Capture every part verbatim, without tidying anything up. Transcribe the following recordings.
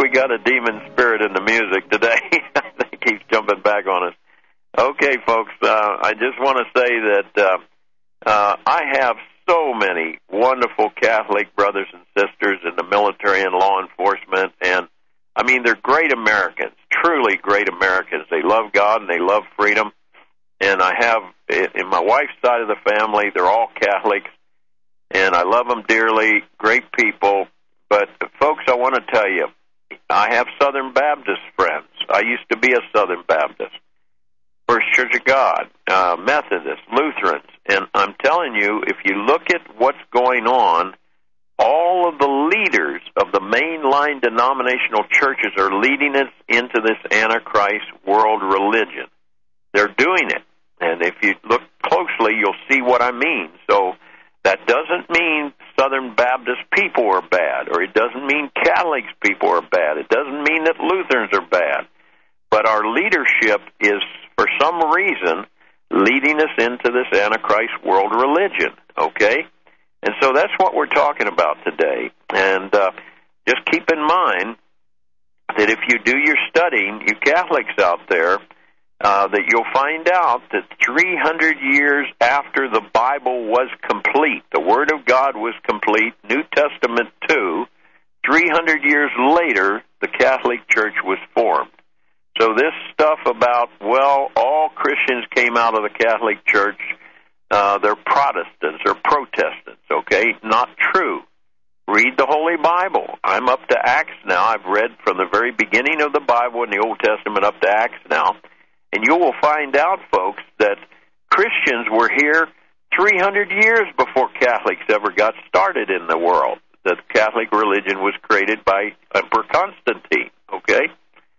we got a demon spirit in the music today. I think he's jumping back on us. Okay, folks, uh, I just want to say that uh, uh, I have so many wonderful Catholic brothers and sisters in the military and law enforcement, and, I mean, they're great Americans, truly great Americans. They love God and they love freedom, and I have, in my wife's side of the family, they're all Catholics, and I love them dearly, great people. But, folks, I want to tell you, I have Southern Baptist friends. I used to be a Southern Baptist. First Church of God, uh, Methodists, Lutherans. And I'm telling you, if you look at what's going on, all of the leaders of the mainline denominational churches are leading us into this Antichrist world religion. They're doing it. And if you look closely, you'll see what I mean. So that doesn't mean Southern Baptist people are bad, or it doesn't mean Catholics people are bad. It doesn't mean that Lutherans are bad. But our leadership is, for some reason, leading us into this Antichrist world religion, okay? And so that's what we're talking about today. And uh, just keep in mind that if you do your studying, you Catholics out there, uh, that you'll find out that three hundred years after the Bible was complete, the Word of God was complete, New Testament too, three hundred years later, the Catholic Church was formed. So this stuff about, well, all Christians came out of the Catholic Church, uh, they're Protestants or Protestants, okay? Not true. Read the Holy Bible. I'm up to Acts now. I've read from the very beginning of the Bible in the Old Testament up to Acts now. And you will find out, folks, that Christians were here three hundred years before Catholics ever got started in the world. The Catholic religion was created by Emperor Constantine, okay?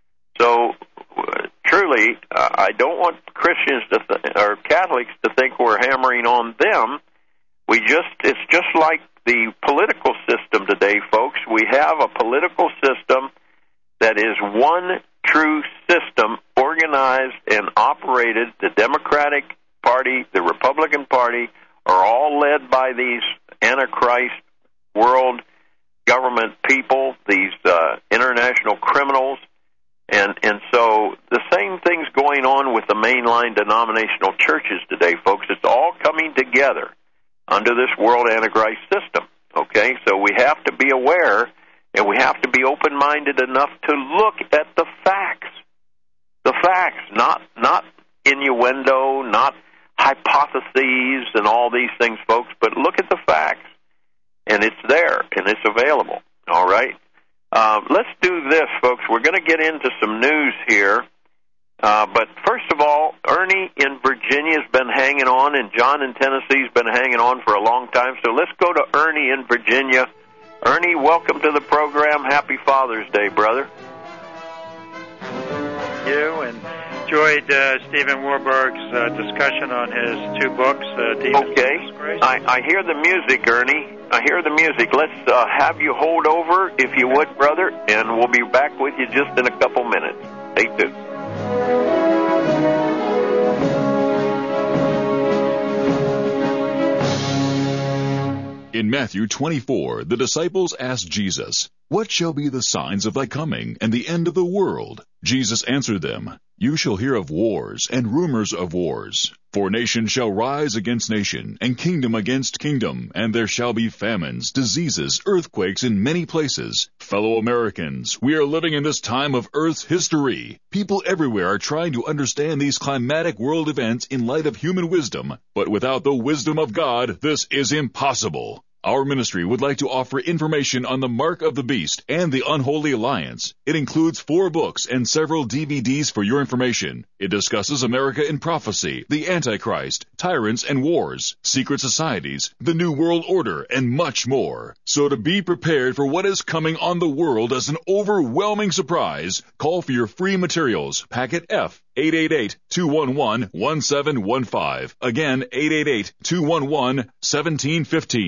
So, uh, truly, uh, I don't want Christians to th- or Catholics to think we're hammering on them. We just, it's just like the political system today, folks. We have a political system that is one true system, organized and operated. The Democratic Party, the Republican Party, are all led by these Antichrist world government people, these uh, international criminals. And and so the same thing's going on with the mainline denominational churches today, folks. It's all coming together under this world Antichrist system, okay? So we have to be aware, and we have to be open-minded enough to look at the facts. The facts, not not innuendo, not hypotheses and all these things, folks, but look at the facts. And it's there, and it's available, all right? Uh, let's do this, folks. We're going to get into some news here. Uh, but first of all, Ernie in Virginia has been hanging on, and John in Tennessee has been hanging on for a long time. So let's go to Ernie in Virginia. Ernie, welcome to the program. Happy Father's Day, brother. You and enjoyed uh, Stephen Warburg's uh, discussion on his two books, uh, Demons Okay. and Disgrace. I, I hear the music, Ernie. I hear the music. Let's uh, have you hold over, if you would, brother, and we'll be back with you just in a couple minutes. Stay tuned. In Matthew twenty-four, the disciples asked Jesus, "What shall be the signs of thy coming and the end of the world?" Jesus answered them, "You shall hear of wars and rumors of wars. For nation shall rise against nation, and kingdom against kingdom, and there shall be famines, diseases, earthquakes in many places. Fellow Americans, we are living in this time of Earth's history. People everywhere are trying to understand these climatic world events in light of human wisdom, but without the wisdom of God, this is impossible. Our ministry would like to offer information on the Mark of the Beast and the Unholy Alliance. It includes four books and several D V Ds for your information. It discusses America in prophecy, the Antichrist, tyrants and wars, secret societies, the New World Order, and much more. So to be prepared for what is coming on the world as an overwhelming surprise, call for your free materials, packet F, eight eight eight, two one one, one seven one five. Again, eight eight eight, two one one, one seven one five.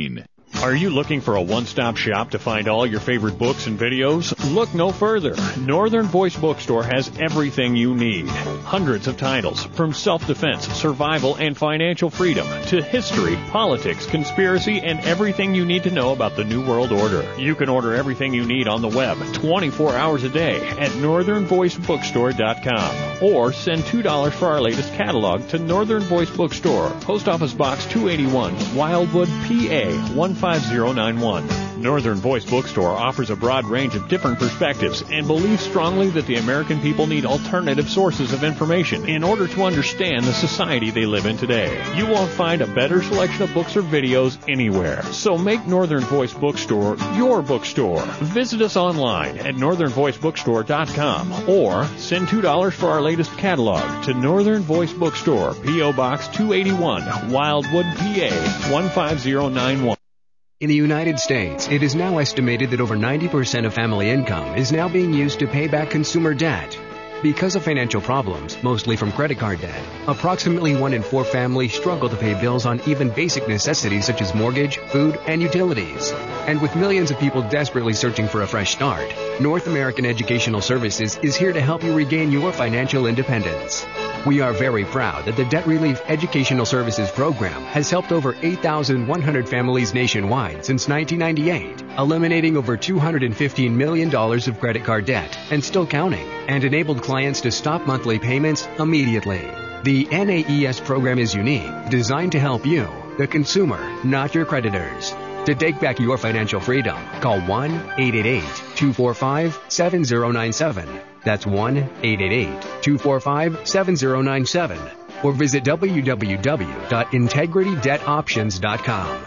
Are you looking for a one-stop shop to find all your favorite books and videos? Look no further. Northern Voice Bookstore has everything you need. Hundreds of titles, from self-defense, survival, and financial freedom, to history, politics, conspiracy, and everything you need to know about the New World Order. You can order everything you need on the web twenty-four hours a day at northern voice bookstore dot com, or send two dollars for our latest catalog to Northern Voice Bookstore, Post Office Box two eighty-one, Wildwood, P A one five zero nine one. Northern Voice Bookstore offers a broad range of different perspectives and believes strongly that the American people need alternative sources of information in order to understand the society they live in today. You won't find a better selection of books or videos anywhere. So make Northern Voice Bookstore your bookstore. Visit us online at northern voice bookstore dot com or send two dollars for our latest catalog to Northern Voice Bookstore, P O Box two eighty-one, Wildwood, P A one five zero nine one. In the United States, it is now estimated that over ninety percent of family income is now being used to pay back consumer debt. Because of financial problems, mostly from credit card debt, approximately one in four families struggle to pay bills on even basic necessities such as mortgage, food, and utilities. And with millions of people desperately searching for a fresh start, North American Educational Services is here to help you regain your financial independence. We are very proud that the Debt Relief Educational Services Program has helped over eight thousand one hundred families nationwide since nineteen ninety-eight, eliminating over two hundred fifteen million dollars of credit card debt and still counting, and enabled clients to stop monthly payments immediately. The N A E S program is unique, designed to help you, the consumer, not your creditors. To take back your financial freedom, call one eight eight eight, two four five, seven zero nine seven. That's one eight eight eight, two four five, seven zero nine seven. Or visit w w w dot integrity debt options dot com.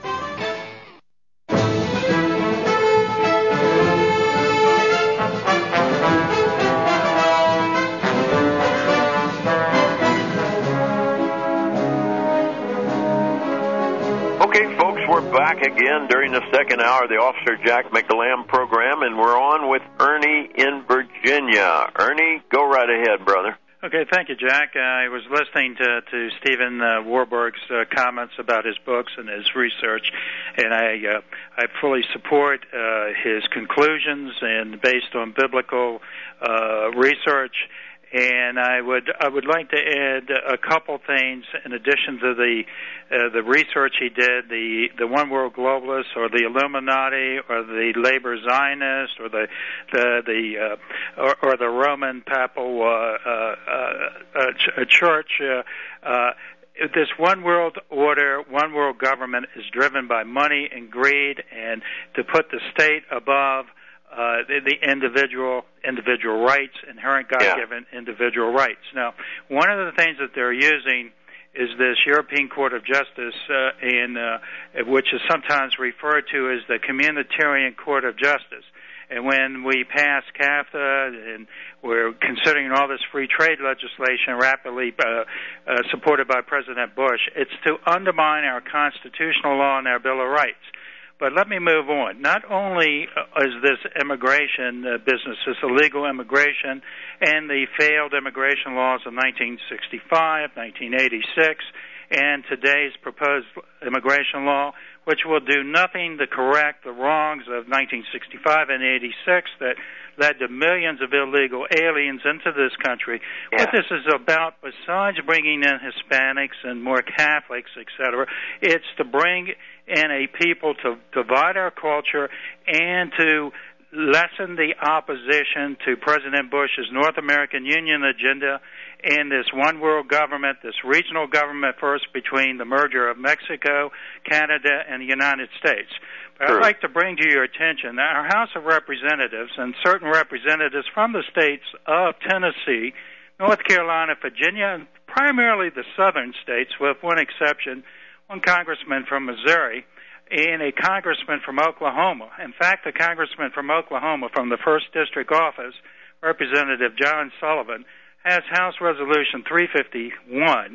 Back again during the second hour of the Officer Jack McDelam program, and we're on with Ernie in Virginia. Ernie, go right ahead, brother. Okay, thank you, Jack. Uh, I was listening to, to Stephen uh, Warburg's uh, comments about his books and his research, and I uh, I fully support uh, his conclusions and based on biblical uh, research. And I would I would like to add a couple things in addition to the uh, the research he did, the the one world globalists or the Illuminati or the labor Zionist or the the the uh, or, or the Roman Papal uh, uh, uh, ch- church. Uh, uh, This one world order, one world government is driven by money and greed, and to put the state above Uh, the, the individual individual rights, inherent God-given yeah. individual rights. Now, one of the things that they're using is this European Court of Justice, uh, in, uh, which is sometimes referred to as the Communitarian Court of Justice. And when we pass CAFTA and we're considering all this free trade legislation rapidly uh, uh, supported by President Bush, it's to undermine our constitutional law and our Bill of Rights. But let me move on. Not only is this immigration uh, business, this illegal immigration, and the failed immigration laws of nineteen sixty-five, nineteen eighty-six, and today's proposed immigration law, which will do nothing to correct the wrongs of nineteen sixty-five and eighty-six that led to millions of illegal aliens into this country. Yeah. What this is about, besides bringing in Hispanics and more Catholics, et cetera, it's to bring in a people to divide our culture and to lessen the opposition to President Bush's North American Union agenda and this one world government, this regional government first between the merger of Mexico, Canada, and the United States. But I'd like to bring to your attention that our House of Representatives and certain representatives from the states of Tennessee, North Carolina, Virginia, and primarily the southern states, with one exception, one congressman from Missouri, and a congressman from Oklahoma. In fact, the congressman from Oklahoma from the first District Office, Representative John Sullivan, has House Resolution three fifty-one,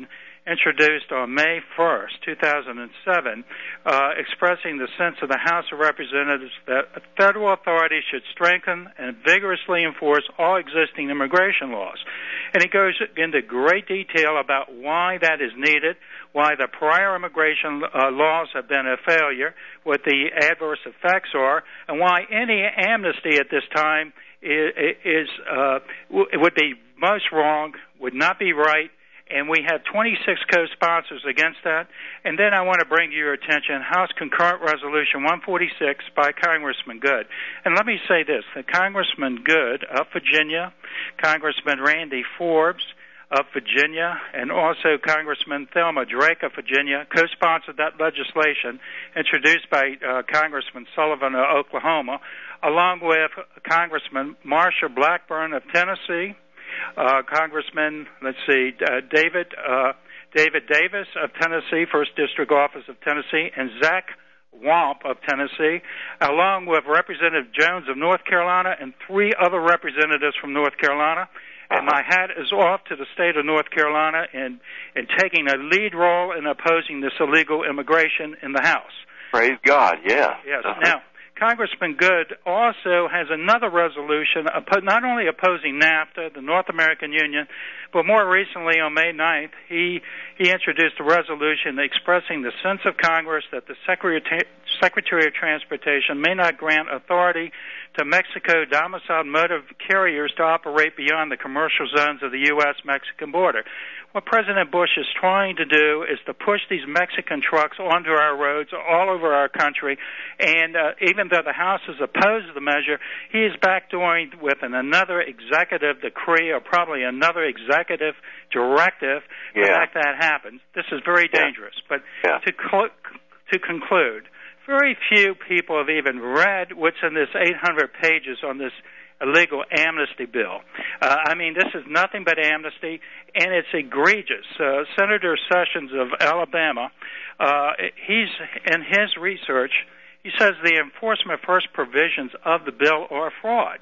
introduced on May first, two thousand seven, uh, expressing the sense of the House of Representatives that federal authorities should strengthen and vigorously enforce all existing immigration laws. And he goes into great detail about why that is needed, why the prior immigration uh, laws have been a failure, what the adverse effects are, and why any amnesty at this time is, is uh, would be most wrong, would not be right, and we have twenty-six co-sponsors against that. And then I want to bring to your attention House Concurrent Resolution one forty-six by Congressman Good. And let me say this, that Congressman Good of Virginia, Congressman Randy Forbes of Virginia, and also Congressman Thelma Drake of Virginia co-sponsored that legislation introduced by uh, Congressman Sullivan of Oklahoma, along with Congressman Marsha Blackburn of Tennessee, Uh, Congressman, let's see, uh, David uh, David Davis of Tennessee, First District Office of Tennessee, and Zach Wamp of Tennessee, along with Representative Jones of North Carolina and three other representatives from North Carolina. And my hat is off to the state of North Carolina in, in taking a lead role in opposing this illegal immigration in the House. Praise God, yeah. Yes. Uh-huh. Now, Congressman Good also has another resolution not only opposing NAFTA, the North American Union, but more recently on May ninth, he, he introduced a resolution expressing the sense of Congress that the Secretary, Secretary of Transportation may not grant authority to Mexico domiciled motor carriers to operate beyond the commercial zones of the U S Mexican border. What President Bush is trying to do is to push these Mexican trucks onto our roads all over our country, and uh, even though the House is opposed to the measure, he is backdooring with an, another executive decree or probably another executive directive yeah. to make that happen. This is very dangerous. Yeah. But yeah. to, cl- to conclude, very few people have even read what's in this eight hundred pages on this illegal amnesty bill. Uh, I mean, this is nothing but amnesty, and it's egregious. Uh, Senator Sessions of Alabama, uh, he's in his research, he says the enforcement first provisions of the bill are fraud.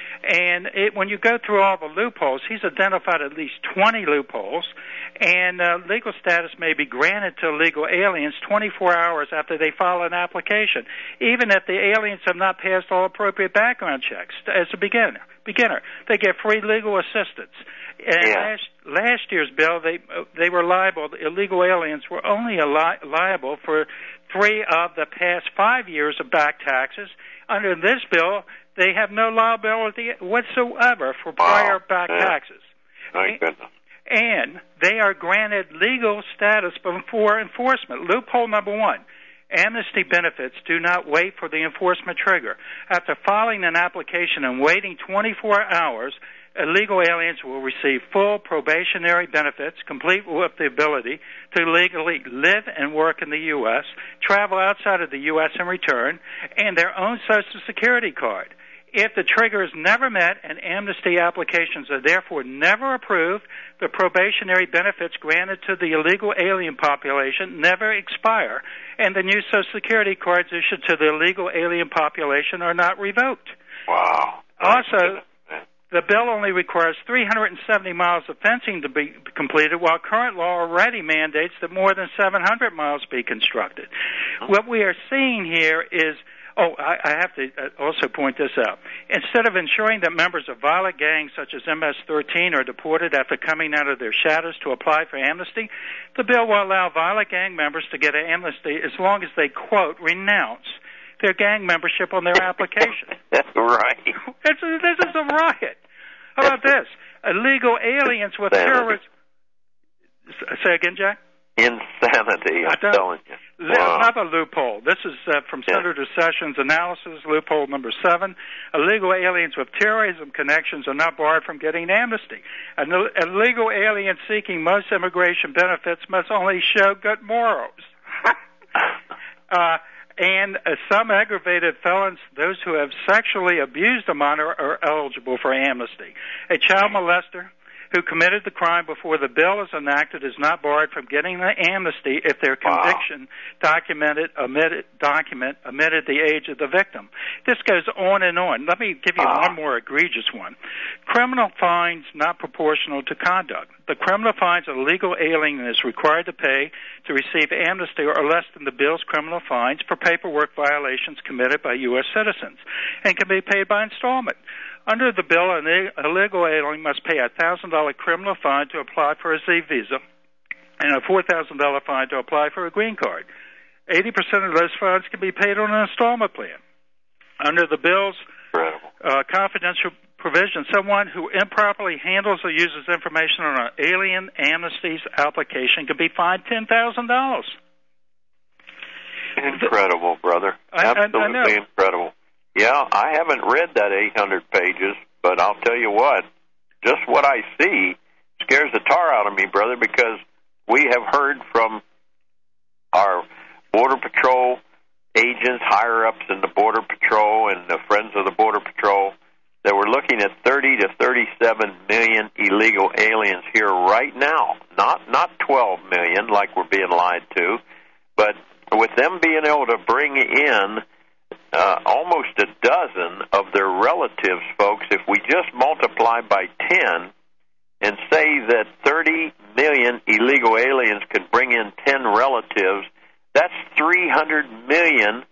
And it, when you go through all the loopholes, he's identified at least twenty loopholes, and uh, legal status may be granted to illegal aliens twenty-four hours after they file an application, even if the aliens have not passed all appropriate background checks as a beginner. Beginner, they get free legal assistance. And yeah. last, last year's bill, they they were liable. The illegal aliens were only li- liable for three of the past five years of back taxes. Under this bill, they have no liability whatsoever for prior wow. back yeah. taxes. My goodness. And they are granted legal status before enforcement. Loophole number one, amnesty benefits do not wait for the enforcement trigger. After filing an application and waiting twenty-four hours, illegal aliens will receive full probationary benefits, complete with the ability to legally live and work in the U S, travel outside of the U S and return, and their own Social Security card. If the trigger is never met and amnesty applications are therefore never approved, the probationary benefits granted to the illegal alien population never expire, and the new Social Security cards issued to the illegal alien population are not revoked. Wow. Also, the bill only requires three hundred seventy miles of fencing to be completed, while current law already mandates that more than seven hundred miles be constructed. What we are seeing here is, oh, I, I have to also point this out. Instead of ensuring that members of violent gangs such as M S thirteen are deported after coming out of their shadows to apply for amnesty, the bill will allow violent gang members to get an amnesty as long as they, quote, renounce their gang membership on their application. Right. This is, this is a riot. How about this? Illegal aliens with terrorist... Say again, Jack? Insanity, I'm telling you. Wow. Another loophole. This is uh, from yeah. Senator Sessions' analysis, loophole number seven. Illegal aliens with terrorism connections are not barred from getting amnesty. An illegal alien seeking most immigration benefits must only show good morals. uh, and uh, some aggravated felons, those who have sexually abused a minor, are eligible for amnesty. A child molester who committed the crime before the bill is enacted is not barred from getting the amnesty if their conviction wow. documented omitted document omitted the age of the victim. This goes on and on. Let me give you uh. one more egregious one. Criminal fines not proportional to conduct. The criminal fines a legal alien is required to pay to receive amnesty are less than the bill's criminal fines for paperwork violations committed by U S citizens and can be paid by installment. Under the bill, an illegal alien must pay a one thousand dollars criminal fine to apply for a Z visa and a four thousand dollars fine to apply for a green card. eighty percent of those fines can be paid on an installment plan. Under the bill's uh, confidential provision, someone who improperly handles or uses information on an alien amnesty application can be fined ten thousand dollars. Incredible, brother. I, Absolutely I, I know. incredible. Yeah, I haven't read that eight hundred pages, but I'll tell you what, just what I see scares the tar out of me, brother, because we have heard from our Border Patrol agents, higher-ups in the Border Patrol and the Friends of the Border Patrol that we're looking at thirty to thirty-seven million illegal aliens here right now. Not not twelve million like we're being lied to, but with them being able to bring in uh, almost a dozen of their relatives, folks, if we just multiply by ten and say that thirty million illegal aliens can bring in ten relatives, that's three hundred million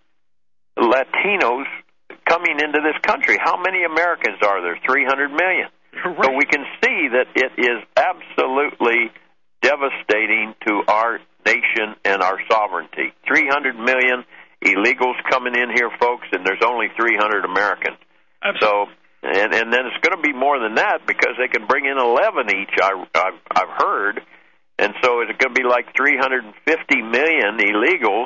Latinos coming into this country. How many Americans are there? three hundred million. Right. So we can see that it is absolutely devastating to our nation and our sovereignty. three hundred million illegals coming in here, folks, and there's only three hundred Americans. Absolutely. So, and, and then it's going to be more than that because they can bring in eleven each, I, I've, I've heard. And so it's going to be like three hundred fifty million illegals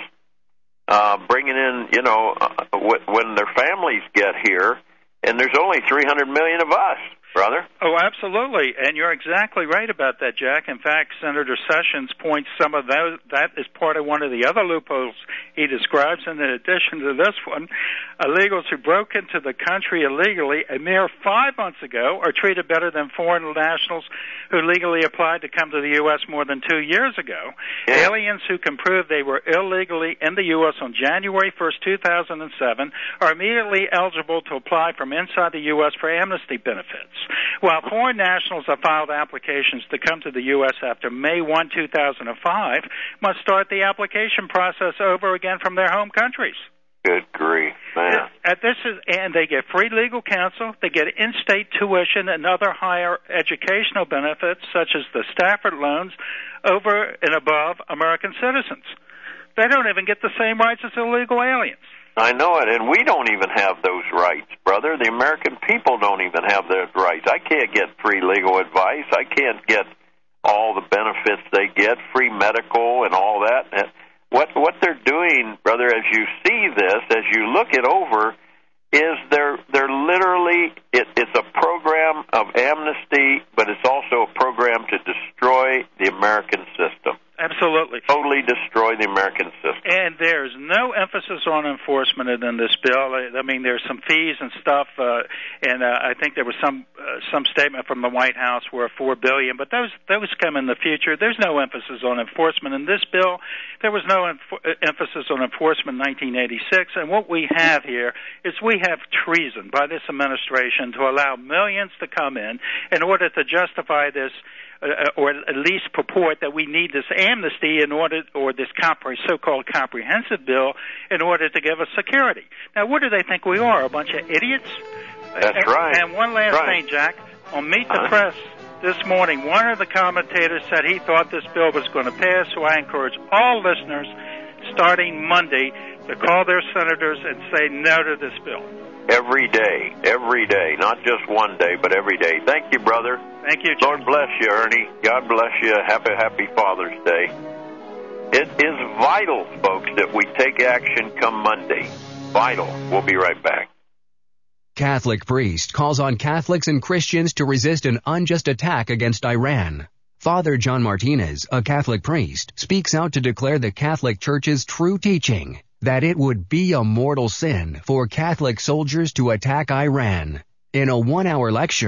uh, bringing in, you know, uh, when their families get here, and there's only three hundred million of us, brother. Oh, absolutely, and you're exactly right about that, Jack. In fact, Senator Sessions points some of those, that is part of one of the other loopholes he describes, and in addition to this one, illegals who broke into the country illegally a mere five months ago are treated better than foreign nationals who legally applied to come to the U S more than two years ago. Yeah. Aliens who can prove they were illegally in the U S on January first, two thousand seven are immediately eligible to apply from inside the U S for amnesty benefits, while foreign nationals have filed applications to come to the U S after May first, two thousand five must start the application process over again from their home countries. Good grief, man. At this is, and they get free legal counsel, they get in-state tuition and other higher educational benefits, such as the Stafford loans, over and above American citizens. They don't even get the same rights as illegal aliens. I know it, and we don't even have those rights, brother. The American people don't even have those rights. I can't get free legal advice. I can't get all the benefits they get, free medical and all that. What what they're doing, brother, as you see this, as you look it over, is they're they're literally it, it's a program of amnesty, but it's also a program to destroy the American system. Absolutely. Totally destroy the American system. And there's no emphasis on enforcement in this bill. I mean, there's some fees and stuff, uh, and uh, I think there was some uh, some statement from the White House where four billion dollars, but those those come in the future. There's no emphasis on enforcement in this bill. There was no enf- emphasis on enforcement in nineteen eighty-six, and what we have here is we have treason by this administration to allow millions to come in in order to justify this, Uh, or at least purport that we need this amnesty in order, or this compre- so-called comprehensive bill in order to give us security. Now, what do they think we are, a bunch of idiots? That's and, right. And one last right. thing, Jack. On Meet the uh-huh. Press this morning, one of the commentators said he thought this bill was going to pass, so I encourage all listeners, starting Monday, to call their senators and say no to this bill. Every day, every day, not just one day, but every day. Thank you, brother. Thank you, Jack. Lord bless you, Ernie. God bless you. Happy, happy Father's Day. It is vital, folks, that we take action come Monday. Vital. We'll be right back. Catholic priest calls on Catholics and Christians to resist an unjust attack against Iran. Father John Martinez, a Catholic priest, speaks out to declare the Catholic Church's true teaching that it would be a mortal sin for Catholic soldiers to attack Iran. In a one-hour lecture,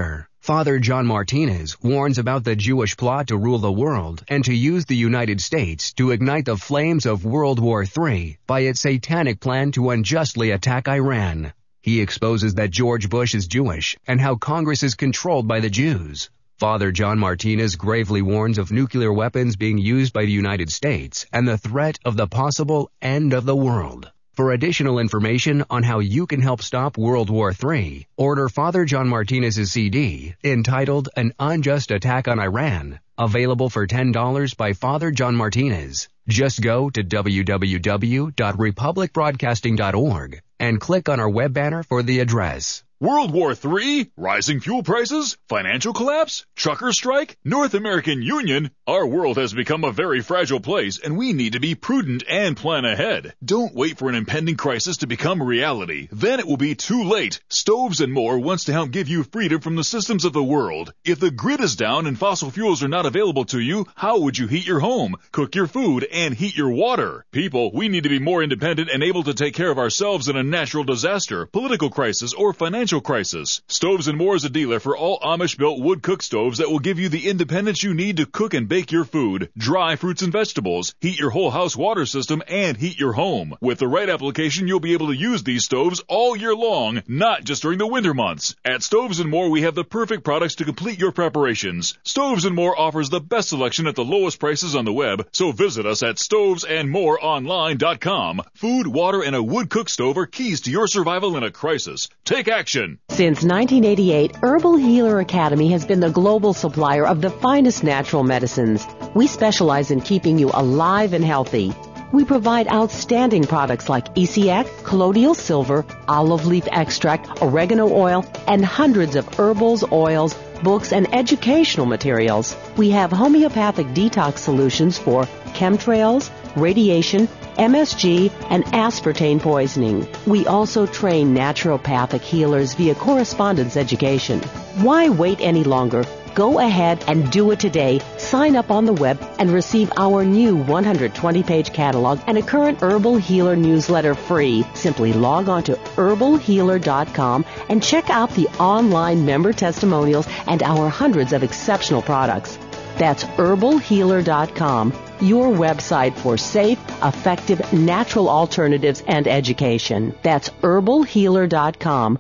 Father John Martinez warns about the Jewish plot to rule the world and to use the United States to ignite the flames of World War Three by its satanic plan to unjustly attack Iran. He exposes that George Bush is Jewish and how Congress is controlled by the Jews. Father John Martinez gravely warns of nuclear weapons being used by the United States and the threat of the possible end of the world. For additional information on how you can help stop World War Three, order Father John Martinez's C D entitled An Unjust Attack on Iran, available for ten dollars by Father John Martinez. Just go to w w w dot republic broadcasting dot org and click on our web banner for the address. World War Three? Rising fuel prices? Financial collapse? Trucker strike? North American Union? Our world has become a very fragile place, and we need to be prudent and plan ahead. Don't wait for an impending crisis to become reality. Then it will be too late. Stoves and More wants to help give you freedom from the systems of the world. If the grid is down and fossil fuels are not available to you, how would you heat your home, cook your food, and heat your water? People, we need to be more independent and able to take care of ourselves in a natural disaster, political crisis, or financial crisis. Stoves and More is a dealer for all Amish-built wood cook stoves that will give you the independence you need to cook and bake your food, dry fruits and vegetables, heat your whole house water system, and heat your home. With the right application, you'll be able to use these stoves all year long, not just during the winter months. At Stoves and More, we have the perfect products to complete your preparations. Stoves and More offers the best selection at the lowest prices on the web, so visit us at stoves and more online dot com. Food, water, and a wood cook stove are keys to your survival in a crisis. Take action. Since nineteen eighty-eight, Herbal Healer Academy has been the global supplier of the finest natural medicines. We specialize in keeping you alive and healthy. We provide outstanding products like E C X, colloidal silver, olive leaf extract, oregano oil, and hundreds of herbals, oils, books, and educational materials. We have homeopathic detox solutions for chemtrails, radiation, M S G, and aspartame poisoning. We also train naturopathic healers via correspondence education. Why wait any longer? Go ahead and do it today. Sign up on the web and receive our new one hundred twenty page catalog and a current Herbal Healer newsletter free. Simply log on to herbal healer dot com and check out the online member testimonials and our hundreds of exceptional products. That's herbal healer dot com, your website for safe, effective, natural alternatives and education. That's herbal healer dot com.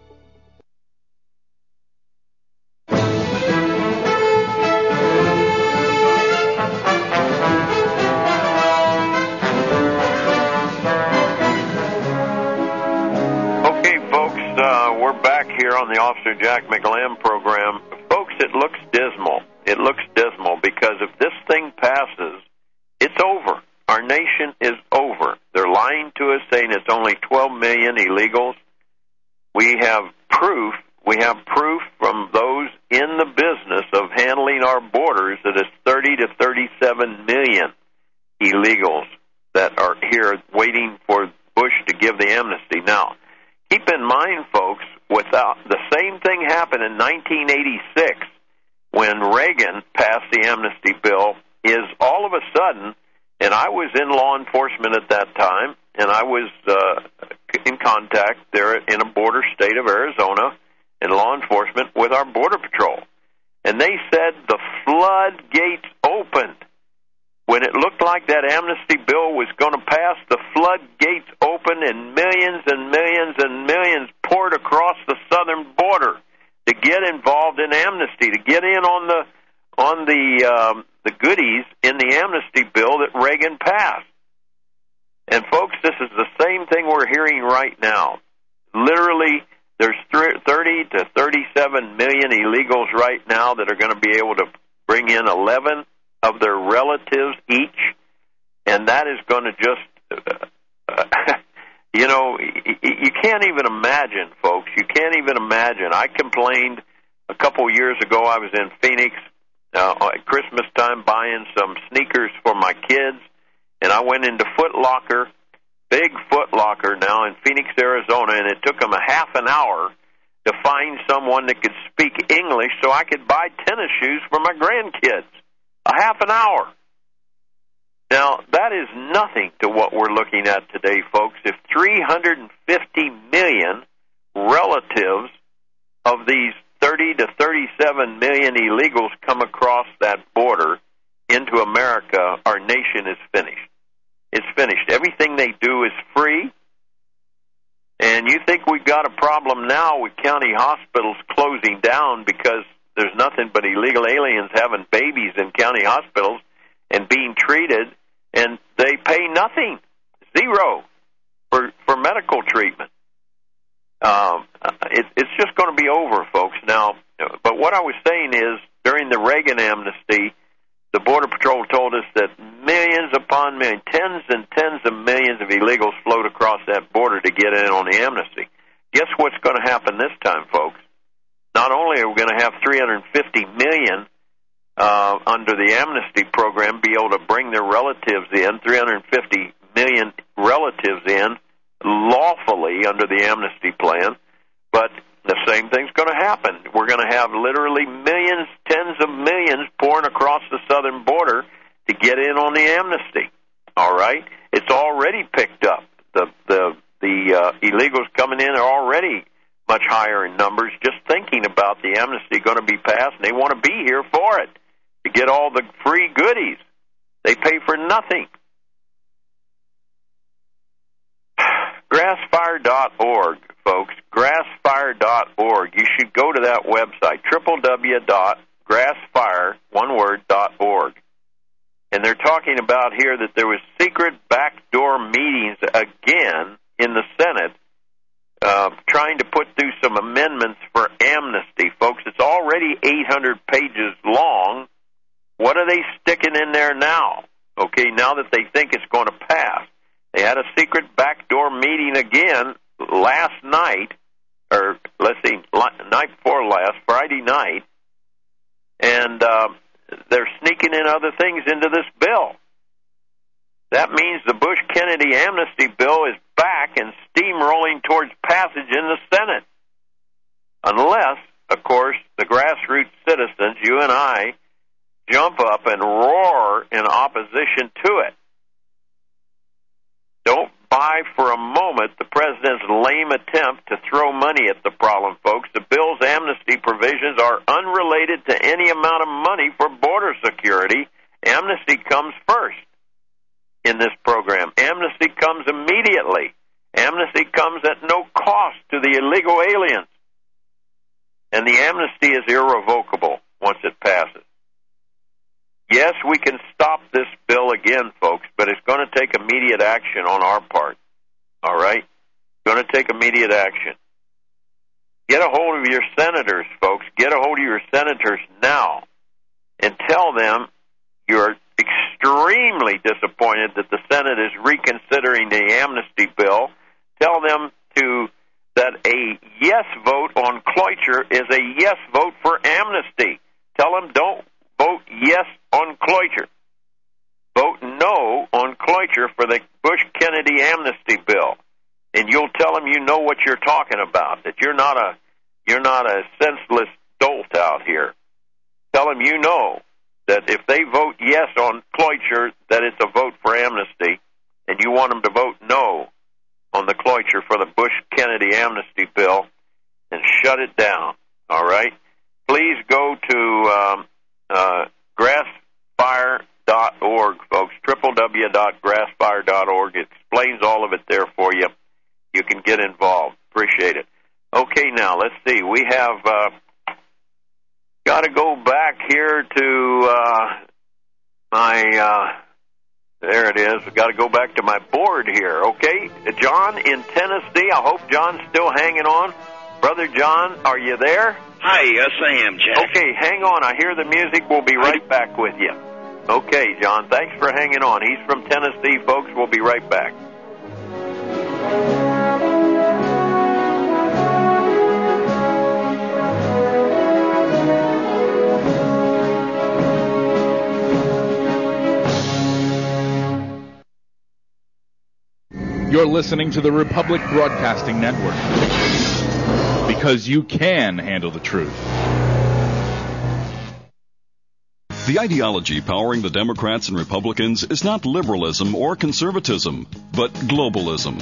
Here on the Officer Jack McLam program. Folks, it looks dismal. It looks dismal because if this thing passes, it's over. Our nation is over. They're lying to us saying it's only twelve million illegals. We have proof. We have proof from those in the business of handling our borders that it's thirty to thirty-seven million illegals that are here waiting for Bush to give the amnesty. Now, keep in mind, folks, without the same thing happened in nineteen eighty-six when Reagan passed the amnesty bill, is all of a sudden, and I was in law enforcement at that time, and I was uh, in contact there in a border state of Arizona in law enforcement with our Border Patrol. And they said the floodgates opened. When it looked like that amnesty bill was going to pass, the floodgates opened and millions and millions and millions poured across the southern border to get involved in amnesty, to get in on the on the um, the goodies in the amnesty bill that Reagan passed. And folks, this is the same thing we're hearing right now. Literally, there's thirty to thirty-seven million illegals right now that are going to be able to bring in eleven of their relatives each, and that is going to just, uh, you know, you can't even imagine, folks. You can't even imagine. I complained a couple years ago. I was in Phoenix uh, at Christmas time buying some sneakers for my kids, and I went into Foot Locker, big Foot Locker now in Phoenix, Arizona, and it took them a half an hour to find someone that could speak English so I could buy tennis shoes for my grandkids. A half an hour. Now, that is nothing to what we're looking at today, folks. If three hundred fifty million relatives of these thirty to thirty-seven million illegals come across that border into America, our nation is finished. It's finished. Everything they do is free. And you think we've got a problem now with county hospitals closing down because there's nothing but illegal aliens having babies in county hospitals and being treated, and they pay nothing, zero, for, for medical treatment. Um, it, it's just going to be over, folks. Now, but what I was saying is, during the Reagan amnesty, the Border Patrol told us that millions upon millions, tens and tens of millions of illegals flowed across that border to get in on the amnesty. Guess what's going to happen this time, folks? Not only are we going to have three hundred fifty million uh, under the amnesty program be able to bring their relatives in, three hundred fifty million relatives in lawfully under the amnesty plan, but the same thing's going to happen. We're going to have literally millions, tens of millions pouring across the southern border to get in on the amnesty. All right? It's already picked up. The the the uh, illegals coming in are already much higher in numbers, just thinking about the amnesty going to be passed, and they want to be here for it to get all the free goodies. They pay for nothing. grassfire dot org, folks, grassfire dot org. You should go to that website, w w w dot grassfire, one word, dot org. And they're talking about here that there was secret backdoor meetings again in the Senate uh, trying to put through some amendments for amnesty. Folks, it's already eight hundred pages long. What are they sticking in there now? Okay, now that they think it's going to pass. They had a secret backdoor meeting again last night, or let's see, night before last, Friday night, and uh, they're sneaking in other things into this bill. That means the Bush-Kennedy amnesty bill is back and steamrolling towards passage in the Senate. Unless, of course, the grassroots citizens, you and I, jump up and roar in opposition to it. Don't buy for a moment the president's lame attempt to throw money at the problem, folks. The bill's amnesty provisions are unrelated to any amount of money for border security. Amnesty comes first in this program. Amnesty comes immediately. Amnesty comes at no cost to the illegal aliens. And the amnesty is irrevocable once it passes. Yes, we can stop this bill again, folks, but it's going to take immediate action on our part. All right? It's going to take immediate action. Get a hold of your senators, folks. Get a hold of your senators now and tell them you're extremely disappointed that the Senate is reconsidering the amnesty bill. Tell them to that a yes vote on cloiture is a yes vote for amnesty. Tell them don't vote yes on cloiture. Vote no on cloiture for the Bush-Kennedy amnesty bill. And you'll tell them you know what you're talking about, that you're not a you're not a senseless dolt out here. Tell them you know that if they vote yes on cloiture, that it's a vote for amnesty, and you want them to vote no on the cloiture for the Bush-Kennedy amnesty bill, and shut it down. All right? Please go to um, uh, grassfire dot org, folks, w w w dot grassfire dot org. It explains all of it there for you. You can get involved. Appreciate it. Okay, now, let's see. We have uh, got to go back here to uh, my, uh, there it is. We've got to go back to my board here, okay? John in Tennessee. I hope John's still hanging on. Brother John, are you there? Hi, yes I am, Jack. Okay, hang on. I hear the music. We'll be right back with you. Okay, John, thanks for hanging on. He's from Tennessee, folks. We'll be right back. You're listening to the Republic Broadcasting Network, because you can handle the truth. The ideology powering the Democrats and Republicans is not liberalism or conservatism, but globalism.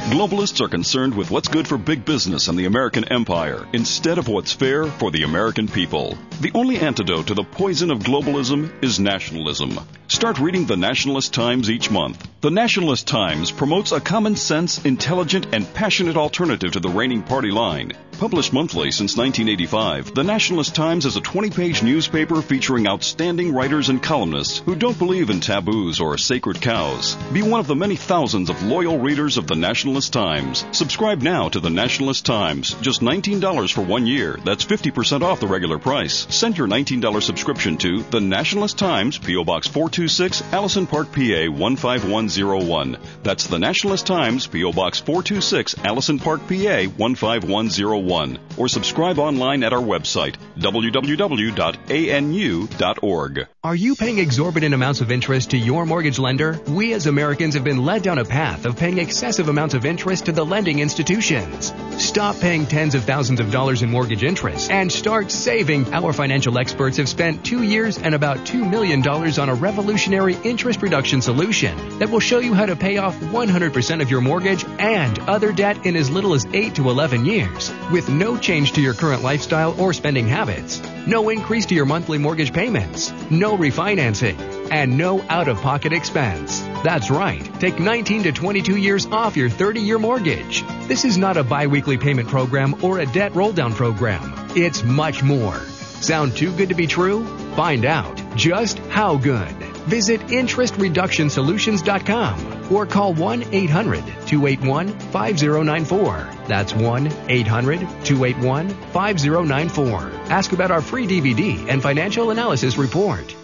Globalists are concerned with what's good for big business and the American empire instead of what's fair for the American people. The only antidote to the poison of globalism is nationalism. Start reading the Nationalist Times each month. The Nationalist Times promotes a common sense, intelligent, and passionate alternative to the reigning party line. Published monthly since nineteen eighty-five, the Nationalist Times is a twenty-page newspaper featuring outstanding writers and columnists who don't believe in taboos or sacred cows. Be one of the many thousands of loyal readers of the Nationalist Times. Subscribe now to the Nationalist Times. Just nineteen dollars for one year. That's fifty percent off the regular price. Send your nineteen dollars subscription to the Nationalist Times, P O. Box four two six, Allison Park, P A one five one zero one. That's the Nationalist Times, P O. Box four two six, Allison Park, P A one five one zero one. Or subscribe online at our website, w w w dot a n u dot org. Are you paying exorbitant amounts of interest to your mortgage lender? We as Americans have been led down a path of paying excessive amounts of interest to the lending institutions. Stop paying tens of thousands of dollars in mortgage interest and start saving. Our financial experts have spent two years and about two million dollars on a revolutionary interest reduction solution that will show you how to pay off one hundred percent of your mortgage and other debt in as little as eight to eleven years. With no change to your current lifestyle or spending habits, no increase to your monthly mortgage payments, no refinancing, and no out-of-pocket expense. That's right. Take nineteen to twenty-two years off your thirty-year mortgage. This is not a bi-weekly payment program or a debt roll-down program. It's much more. Sound too good to be true? Find out just how good. Visit interest reduction solutions dot com or call one eight hundred two eight one five zero nine four. That's one eight hundred two eight one five zero nine four. Ask about our free D V D and financial analysis report.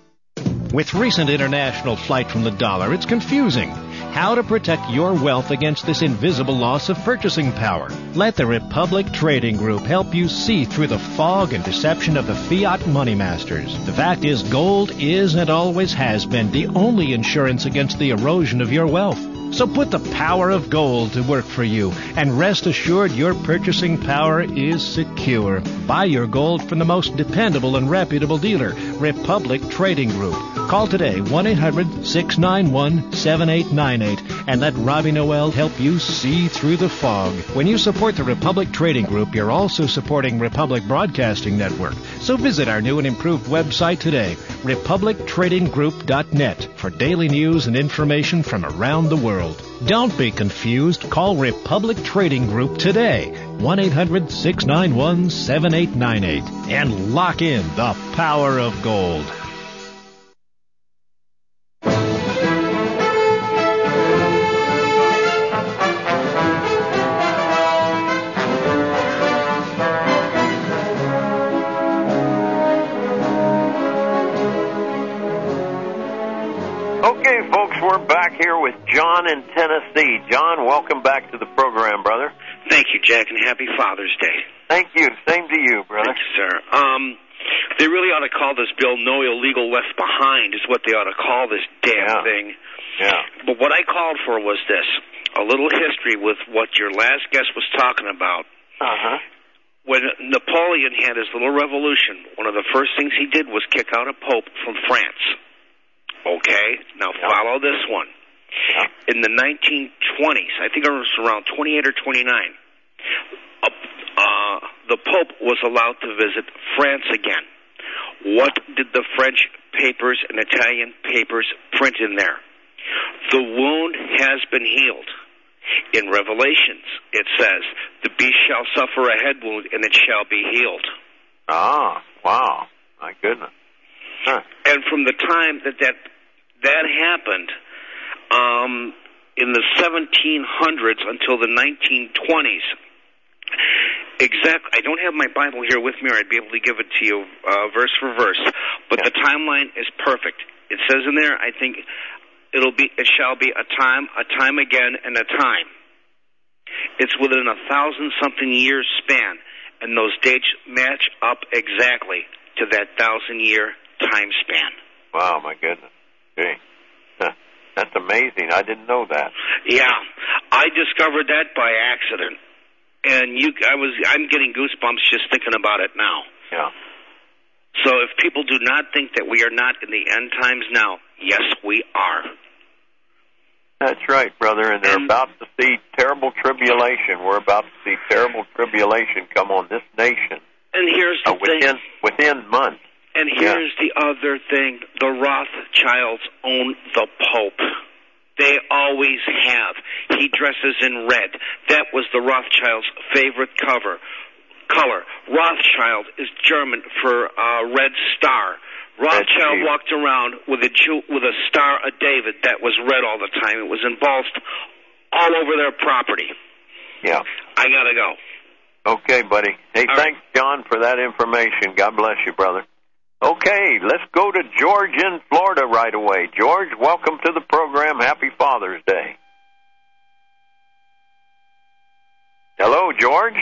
With recent international flight from the dollar, it's confusing. How to protect your wealth against this invisible loss of purchasing power. Let the Republic Trading Group help you see through the fog and deception of the fiat money masters. The fact is, gold is and always has been the only insurance against the erosion of your wealth. So put the power of gold to work for you, and rest assured your purchasing power is secure. Buy your gold from the most dependable and reputable dealer, Republic Trading Group. Call today, one eight hundred six nine one seven eight nine eight, and let Robbie Noel help you see through the fog. When you support the Republic Trading Group, you're also supporting Republic Broadcasting Network. So visit our new and improved website today, republic trading group dot net, for daily news and information from around the world. Don't be confused. Call Republic Trading Group today, one eight hundred six nine one seven eight nine eight, and lock in the power of gold. We're back here with John in Tennessee. John, welcome back to the program, brother. Thank you, Jack, and happy Father's Day. Thank you. Same to you, brother. Thank you, sir. Um, they really ought to call this bill No Illegal Left Behind is what they ought to call this damn yeah. thing. Yeah. But what I called for was this, a little history with what your last guest was talking about. Uh-huh. When Napoleon had his little revolution, one of the first things he did was kick out a pope from France. Okay, now yeah. follow this one. Yeah. In the nineteen twenties, I think it was around twenty-eight or twenty-nine, uh, uh, the Pope was allowed to visit France again. What did the French papers and Italian papers print in there? The wound has been healed. In Revelations, it says, the beast shall suffer a head wound, and it shall be healed. Ah, wow. My goodness. Huh. And from the time that that, that happened, um, in the seventeen hundreds until the nineteen twenties, exact, I don't have my Bible here with me, or I'd be able to give it to you uh, verse for verse, but yeah. the timeline is perfect. It says in there, I think, it'll be, it shall be a time, a time again, and a time. It's within a thousand-something years span, and those dates match up exactly to that thousand-year time span. Wow, my goodness. Gee. Huh. That's amazing. I didn't know that. Yeah. I discovered that by accident. And you I was I'm getting goosebumps just thinking about it now. Yeah. So if people do not think that we are not in the end times now, yes, we are. That's right, brother, and they're about to see terrible tribulation. We're about to see terrible tribulation come on this nation. And here's the uh, within, thing. Within months. And here's yeah. the other thing. The Rothschilds own the Pope. They always have. He dresses in red. That was the Rothschilds' favorite cover color. Rothschild is German for uh, red star. Rothschild walked around with a Jew, with a Star of David that was red all the time. It was embossed all over their property. Yeah. I gotta go. Okay, buddy. Hey, all thanks, right. John, for that information. God bless you, brother. Okay, let's go to George in Florida right away. George, welcome to the program. Happy Father's Day. Hello, George?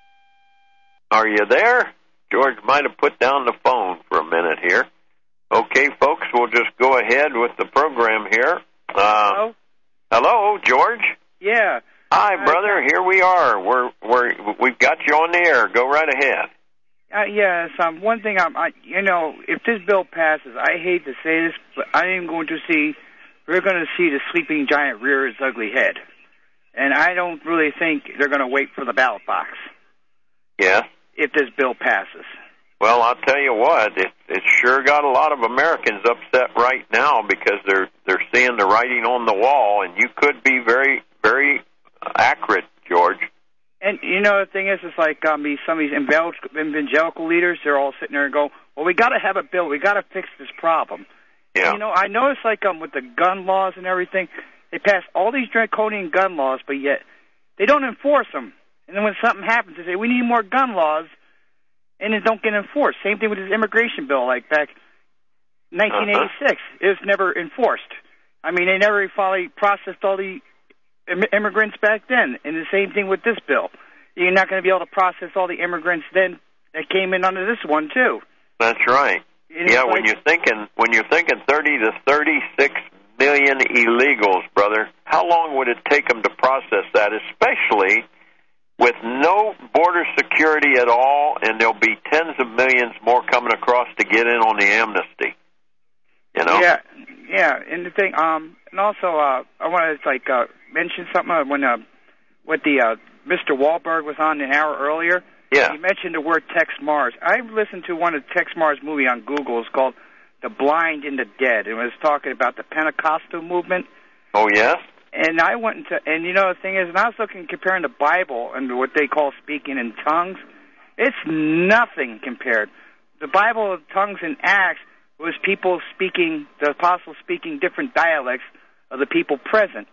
Are you there? George might have put down the phone for a minute here. Okay, folks, we'll just go ahead with the program here. Uh, hello? Hello, George? Yeah. Hi, brother. Uh, here we are. We're, we're, we've got you on the air. Go right ahead. Uh, yes, um, one thing, I'm, I, you know, if this bill passes, I hate to say this, but I am going to see, we're going to see the sleeping giant rear its ugly head. And I don't really think they're going to wait for the ballot box. Yeah. If this bill passes. Well, I'll tell you what, it, it sure got a lot of Americans upset right now because they're they're seeing the writing on the wall, and you could be very, very accurate, George. And, you know, the thing is, it's like um, some of these evangelical leaders, they're all sitting there and go, well, we got to have a bill. We got to fix this problem. Yeah. And, you know, I noticed, like, um, with the gun laws and everything, they pass all these draconian gun laws, but yet they don't enforce them. And then when something happens, they say, we need more gun laws, and it don't get enforced. Same thing with this immigration bill, like back nineteen eighty-six. Uh-huh. It was never enforced. I mean, they never finally processed all the im- immigrants back then. And the same thing with this bill. You're not going to be able to process all the immigrants then that came in under this one, too. That's right. And yeah, when like, you're thinking when you're thinking thirty to thirty-six million illegals, brother, how long would it take them to process that, especially with no border security at all, and there'll be tens of millions more coming across to get in on the amnesty. You know? Yeah, yeah. And the thing, um, and also, uh, I want to like uh, mention something when uh, with the uh, Mister Wahlberg was on an hour earlier. Yeah. He mentioned the word Tex Mars. I listened to one of Tex Mars' movie on Google. It's called The Blind and the Dead. It was talking about the Pentecostal movement. Oh yes. And I went into, and you know, the thing is, and I was looking, comparing the Bible and what they call speaking in tongues. It's nothing compared. The Bible of tongues in Acts was people speaking, the apostles speaking different dialects of the people present,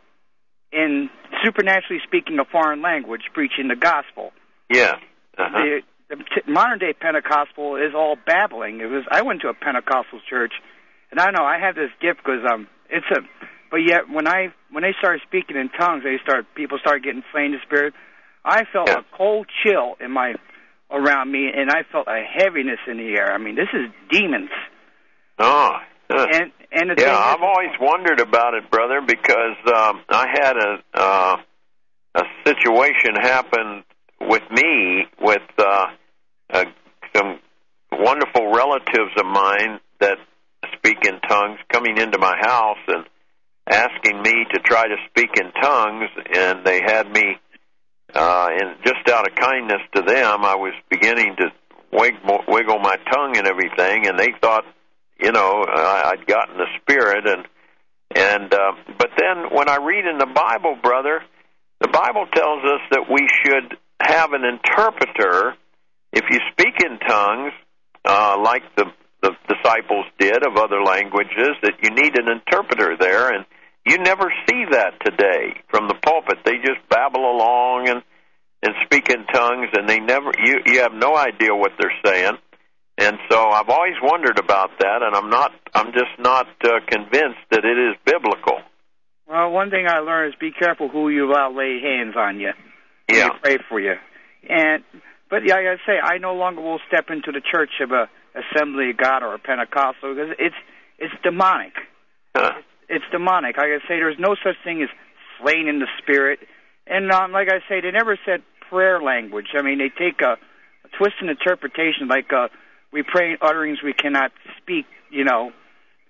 in supernaturally speaking a foreign language, preaching the gospel. Yeah. Uh-huh. The, the t- modern day Pentecostal is all babbling. It was. I went to a Pentecostal church, and I know I have this gift because um, it's a. But yet, when I when they started speaking in tongues, they start people started getting slain in the spirit. I felt yeah. a cold chill in my around me, and I felt a heaviness in the air. I mean, this is demons. Oh, uh, and and the yeah, thing I've is, always wondered about it, brother, because um, I had a uh, a situation happen with me with uh, uh, some wonderful relatives of mine that speak in tongues coming into my house and asking me to try to speak in tongues, and they had me, uh, and just out of kindness to them, I was beginning to wiggle, wiggle my tongue and everything, and they thought, you know, uh, I'd gotten the spirit, and and uh, but then when I read in the Bible, brother, the Bible tells us that we should have an interpreter if you speak in tongues, uh, like the the disciples did of other languages, that you need an interpreter there, and you never see that today from the pulpit. They just babble along and, and speak in tongues, and they never you, you have no idea what they're saying. And so I've always wondered about that, and I'm not I'm just not uh, convinced that it is biblical. Well, one thing I learned is be careful who you allow lay hands on you. Yeah. They pray for you. And but yeah, I gotta say, I no longer will step into the church of a Assembly of God or a Pentecostal because it's it's demonic. Huh. It's, it's demonic. Like I say, there's no such thing as slain in the spirit. And um, like I say, they never said prayer language. I mean, they take a, a twisted interpretation, like uh, we pray in utterings we cannot speak. You know,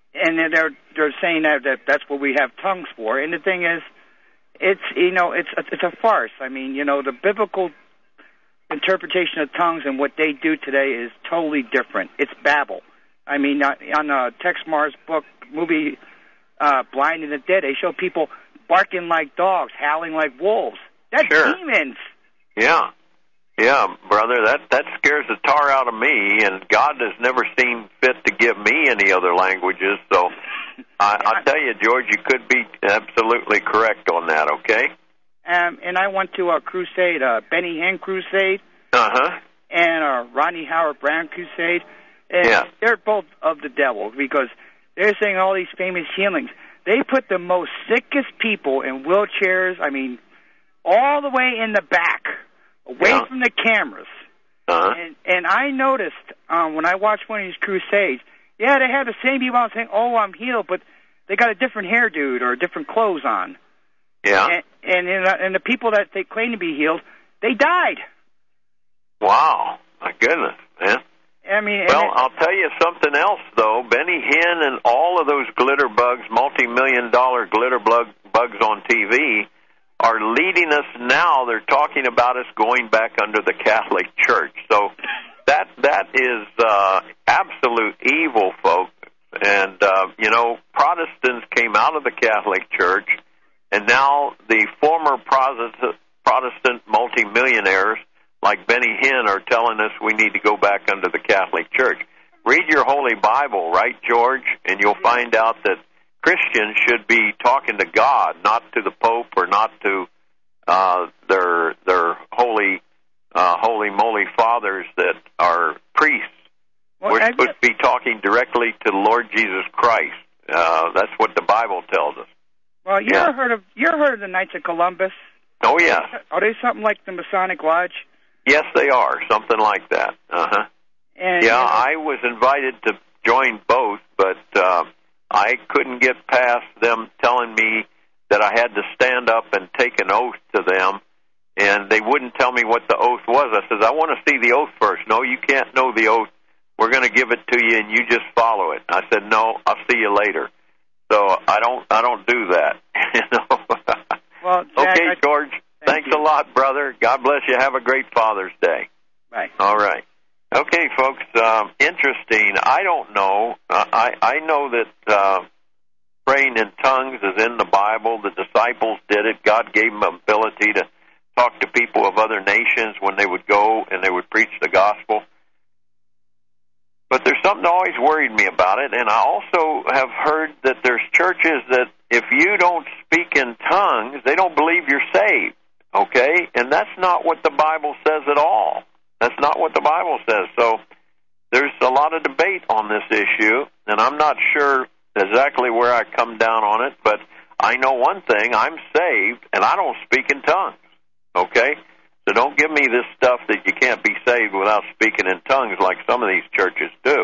and they're they're saying that, that that's what we have tongues for. And the thing is, it's you know it's it's a farce. I mean, you know, the biblical interpretation of tongues and what they do today is totally different. It's babble. I mean, on uh, Tex Mars' book movie uh, Blind and the Dead, they show people barking like dogs, howling like wolves. That's sure. demons. Yeah. Yeah, brother, that, that scares the tar out of me, and God has never seen fit to give me any other languages, so I, I'll tell you, George, you could be absolutely correct on that, okay? Um, and I went to a crusade, a Benny Hinn crusade, uh-huh. and a Rodney Howard Brown crusade, and yeah. they're both of the devil, because they're saying all these famous healings. They put the most sickest people in wheelchairs, I mean, all the way in the back, away yeah. from the cameras. Uh-huh. And, and I noticed um, when I watched one of these crusades, yeah, they had the same people out saying, oh, I'm healed, but they got a different hairdo or different clothes on. Yeah. And, and, and, uh, and the people that they claim to be healed, they died. Wow. My goodness, man. I mean, well, it, I'll tell you something else, though. Benny Hinn and all of those glitter bugs, multi-million dollar glitter bug, bugs on T V, are leading us now. They're talking about us going back under the Catholic Church. So that that is uh, absolute evil, folks. And, uh, you know, Protestants came out of the Catholic Church, and now the former Protestant, Protestant multimillionaires like Benny Hinn are telling us we need to go back under the Catholic Church. Read your Holy Bible, right, George? And you'll find out that Christians should be talking to God, not to the Pope or not to uh, their their holy, uh, holy moly fathers that are priests. Well, We're supposed to be talking directly to the Lord Jesus Christ. Uh, that's what the Bible tells us. Well, you yeah. ever heard of you ever heard of the Knights of Columbus? Oh yeah. Are they something like the Masonic Lodge? Yes, they are. Something like that. Uh huh. And, yeah, and, I was invited to join both, but uh, I couldn't get past them telling me that I had to stand up and take an oath to them, and they wouldn't tell me what the oath was. I said, I want to see the oath first. No, you can't know the oath. We're going to give it to you, and you just follow it. I said, no, I'll see you later. So I don't, I don't do that. You know. Well, Jack, okay, I, George. thank Thanks you. a lot, brother. God bless you. Have a great Father's Day. Bye. All right. Okay, folks. Um, interesting. I don't know. Uh, I I know that uh, praying in tongues is in the Bible. The disciples did it. God gave them ability to talk to people of other nations when they would go and they would preach the gospel. But there's something that always worried me about it, and I also have heard that there's churches that if you don't speak in tongues, they don't believe you're saved, okay? And that's not what the Bible says at all. That's not what the Bible says. So there's a lot of debate on this issue, and I'm not sure exactly where I come down on it, but I know one thing. I'm saved, and I don't speak in tongues, okay? So don't give me this stuff that you can't be saved without speaking in tongues like some of these churches do.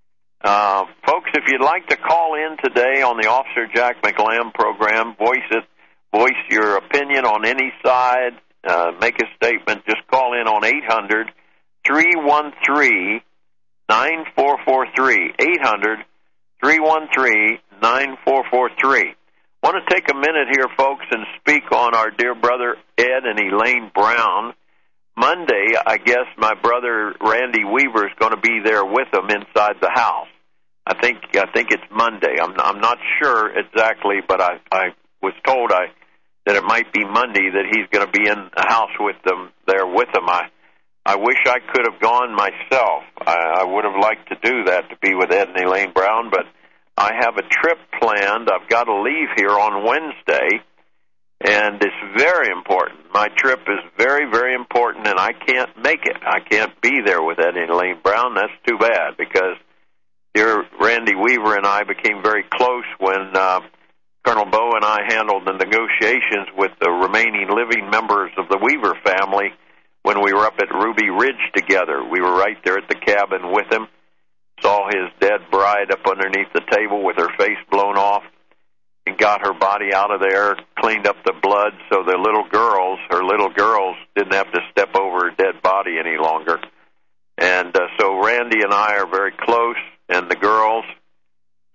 Uh, folks, if you'd like to call in today on the Officer Jack McLam program, voice it, voice your opinion on any side, uh, make a statement, just call in on eight hundred, three one three, nine four four three, eight hundred, three one three, nine four four three. I want to take a minute here, folks, and speak on our dear brother Ed and Elaine Brown. Monday, I guess my brother Randy Weaver is going to be there with them inside the house. I think I think it's Monday. I'm I'm not sure exactly, but I I was told I that it might be Monday that he's going to be in the house with them there with them. I I wish I could have gone myself. I, I would have liked to do that, to be with Ed and Elaine Brown, but I have a trip planned. I've got to leave here on Wednesday, and it's very important. My trip is very, very important, and I can't make it. I can't be there with Ed and Elaine Brown. That's too bad, because dear Randy Weaver and I became very close when uh, Colonel Bowe and I handled the negotiations with the remaining living members of the Weaver family when we were up at Ruby Ridge together. We were right there at the cabin with him. Saw his dead bride up underneath the table with her face blown off, and got her body out of there, cleaned up the blood so the little girls, her little girls, didn't have to step over her dead body any longer. And uh, so Randy and I are very close, and the girls,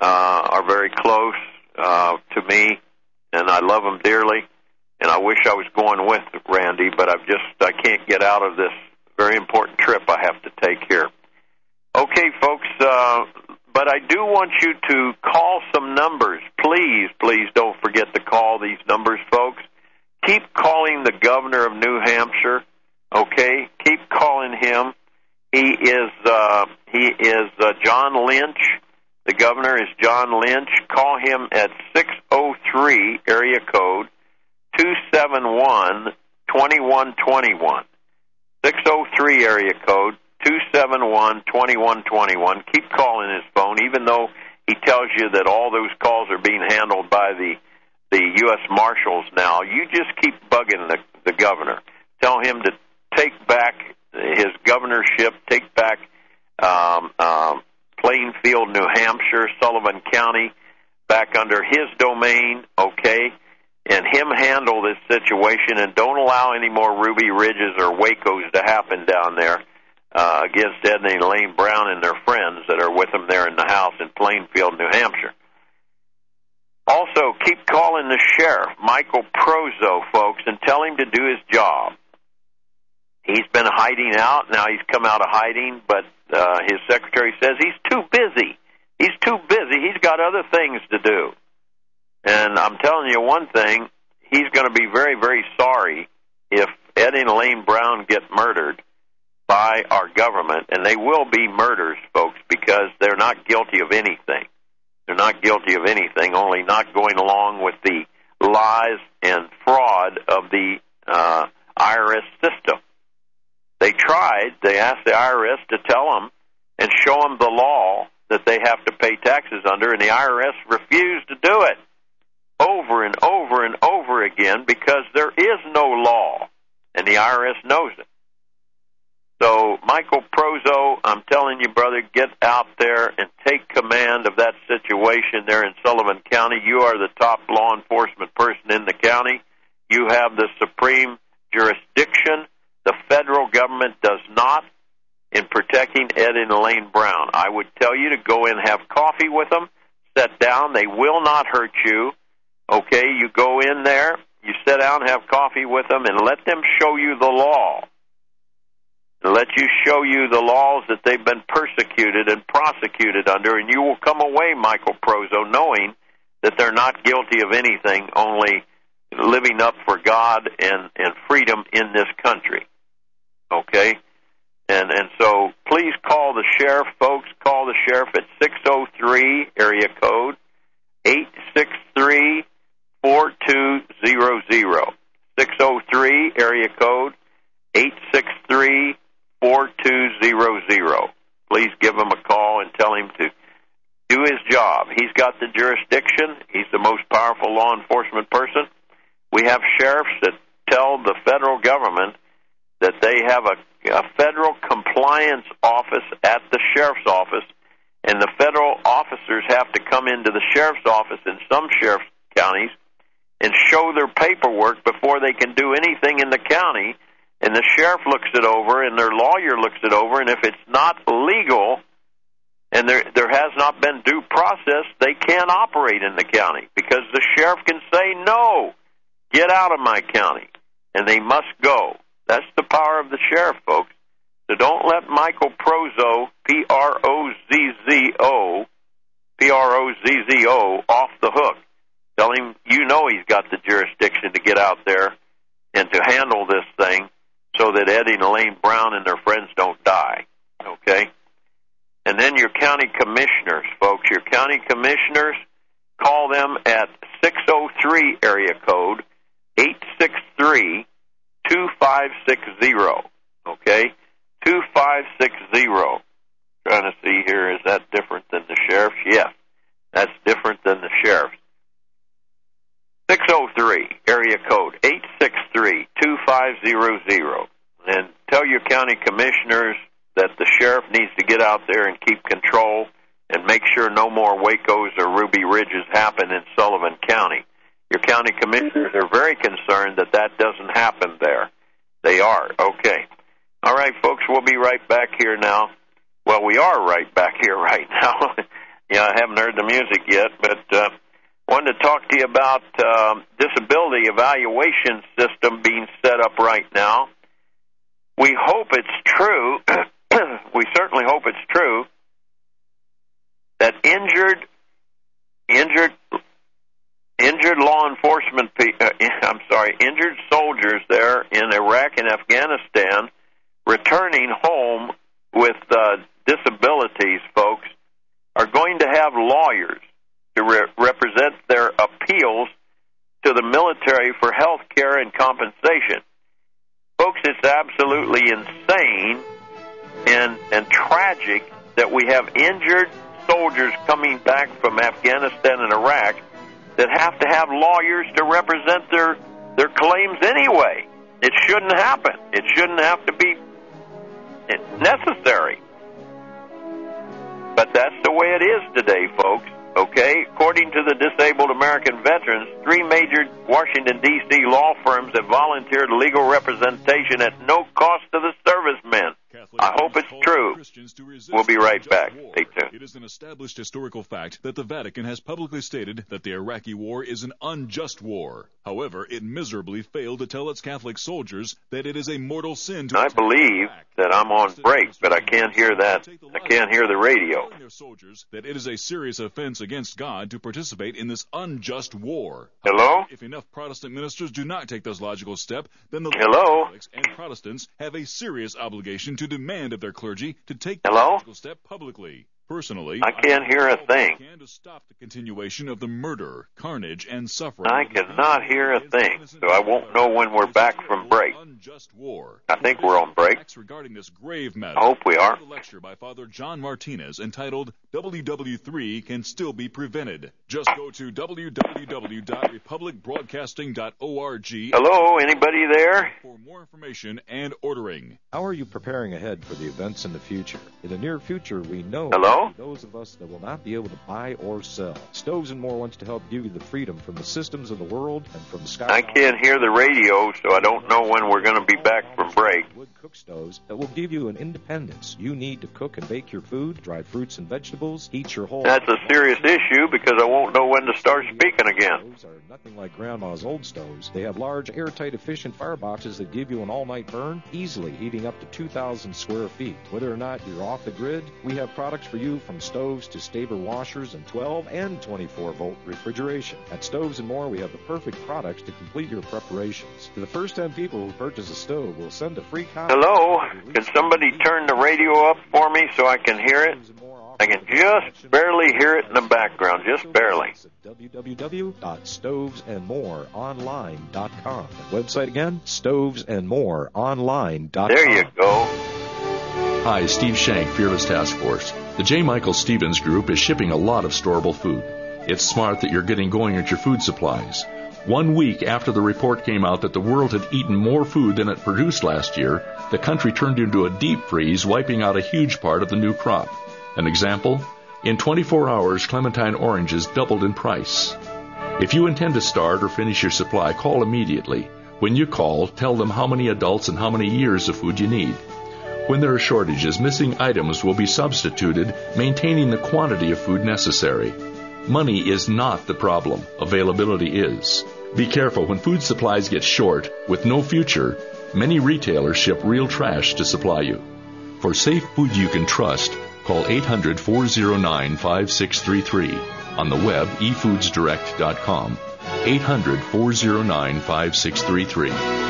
uh, are very close uh, to me, and I love them dearly. And I wish I was going with Randy, but I've just I can't get out of this very important trip I have to take here. Okay, folks, uh, but I do want you to call some numbers. Please, please don't forget to call these numbers, folks. Keep calling the governor of New Hampshire, okay? Keep calling him. He is uh, he is uh, John Lynch. The governor is John Lynch. Call him at six oh three, area code, two seven one, two one two one. six oh three, area code, two seven one, two one two one. Keep calling his phone, even though he tells you that all those calls are being handled by the the U S Marshals now. You just keep bugging the, the governor. Tell him to take back his governorship, take back um, um, Plainfield, New Hampshire, Sullivan County, back under his domain, okay, and him handle this situation, and don't allow any more Ruby Ridges or Wacos to happen down there uh, against Ed and Elaine Brown and their friends that are with them there in the house in Plainfield, New Hampshire. Also, keep calling the sheriff, Michael Prozo, folks, and tell him to do his job. He's been hiding out. Now he's come out of hiding, but uh, his secretary says he's too busy. He's too busy. He's got other things to do. And I'm telling you one thing, he's going to be very, very sorry if Ed and Elaine Brown get murdered by our government, and they will be murders, folks, because they're not guilty of anything. They're not guilty of anything, only not going along with the lies and fraud of the uh, I R S system. They tried, they asked the I R S to tell them and show them the law that they have to pay taxes under, and the I R S refused to do it over and over and over again because there is no law, and the I R S knows it. So, Michael Prozo, I'm telling you, brother, get out there and take command of that situation there in Sullivan County. You are the top law enforcement person in the county. You have the supreme jurisdiction. The federal government does not in protecting Ed and Elaine Brown. I would tell you to go in and have coffee with them, sit down. They will not hurt you. Okay, you go in there, you sit down, have coffee with them, and let them show you the law. Let you show you the laws that they've been persecuted and prosecuted under, and you will come away, Michael Prozo, knowing that they're not guilty of anything, only living up for God and, and freedom in this country. Okay? And and so please call the sheriff, folks. Call the sheriff at six oh three, area code, eight six three, four two zero zero. six oh three, area code, eight six three, four two zero zero. Please give him a call and tell him to do his job. He's got the jurisdiction. He's the most powerful law enforcement person. We have sheriffs that tell the federal government that they have a, a federal compliance office at the sheriff's office, and the federal officers have to come into the sheriff's office in some sheriff's counties and show their paperwork before they can do anything in the county. And the sheriff looks it over, and their lawyer looks it over, and if it's not legal and there there has not been due process, they can't operate in the county because the sheriff can say, no, get out of my county, and they must go. That's the power of the sheriff, folks. So don't let Michael Prozo, P R O Z Z O, P R O Z Z O, off the hook. Tell him you know he's got the jurisdiction to get out there and to handle this thing, so that Eddie and Elaine Brown and their friends don't die, okay? And then your county commissioners, folks, your county commissioners, call them at six oh three, area code, eight six three, two five six zero, okay? two five six zero. Trying to see here, is that different than the sheriff's? Yes, that's different than the sheriff's. six oh three, area code, eight six three, two five zero zero. And tell your county commissioners that the sheriff needs to get out there and keep control and make sure no more Wacos or Ruby Ridges happen in Sullivan County. Your county commissioners are very concerned that that doesn't happen there. They are. Okay. All right, folks, we'll be right back here now. Well, we are right back here right now. Yeah, I haven't heard the music yet, but uh, wanted to talk to you about um, disability evaluation system being set up right now. We hope it's true. We certainly hope it's true that injured, injured, injured law enforcement. Pe- uh, I'm sorry, injured soldiers there in Iraq and Afghanistan returning home with uh, disabilities, folks, are going to have lawyers to re- represent their appeals to the military for health care and compensation. Folks, it's absolutely insane and, and tragic that we have injured soldiers coming back from Afghanistan and Iraq that have to have lawyers to represent their, their claims anyway. It shouldn't happen. It shouldn't have to be necessary. But that's the way it is today, folks. Okay? According to the Disabled American Veterans, three major Washington, D C law firms have volunteered legal representation at no cost to the servicemen. I hope it's true. We'll be right back. Stay tuned. It is an established historical fact that the Vatican has publicly stated that the Iraqi war is an unjust war. However, it miserably failed to tell its Catholic soldiers that it is a mortal sin to... I believe that I'm on break, but I can't hear that. I can't hear the radio. ...soldiers that it is a serious offense against God to participate in this unjust war. Hello? If enough Protestant ministers do not take this logical step, then the Hello? Catholics and Protestants have a serious obligation to demand of their clergy to take Hello? the logical step publicly. Personally, I can't hear a thing. Can to stop the continuation of the murder, carnage, and suffering. I cannot hear a thing, so I won't know when we're back from break. I think we're on break. Regarding this grave matter, I hope we are. A lecture by Father John Martinez entitled W W three Can Still Be Prevented. Just go to w w w dot republic broadcasting dot org. Hello, anybody there? For more information and ordering. How are you preparing ahead for the events in the future? In the near future, we know Hello? those of us that will not be able to buy or sell. Stoves and More wants to help give you the freedom from the systems of the world and from the sky. I can't hear the radio, so I don't know when we're going to be back from break. Wood cook stoves that will give you an independence you need to cook and bake your food, dry fruits and vegetables, heat your whole... That's a serious issue because I won't know when to start speaking again. Stoves are nothing like Grandma's old stoves. They have large, airtight, efficient fireboxes that give you an all-night burn, easily heating up to two thousand square feet. Whether or not you're off the grid, we have products for you from stoves to Staber washers and twelve and twenty-four volt refrigeration. At Stoves and More, we have the perfect products to complete your preparations. To the first ten people who purchase a stove, we'll send a free copy. Hello? Can somebody turn the radio up for me so I can hear it? I can just barely hear it in the background, just barely. w w w dot stoves and more online dot com. Website again, stoves and more online dot com. There you go. Hi, Steve Shank, Fearless Task Force. The J. Michael Stevens Group is shipping a lot of storable food. It's smart that you're getting going at your food supplies. One week after the report came out that the world had eaten more food than it produced last year, the country turned into a deep freeze, wiping out a huge part of the new crop. An example? In twenty-four hours, clementine oranges doubled in price. If you intend to start or finish your supply, call immediately. When you call, tell them how many adults and how many years of food you need. When there are shortages, missing items will be substituted, maintaining the quantity of food necessary. Money is not the problem. Availability is. Be careful when food supplies get short. With no future, many retailers ship real trash to supply you. For safe food you can trust, call eight hundred, four oh nine, five six three three. On the web, e foods direct dot com. eight hundred, four oh nine, five six three three.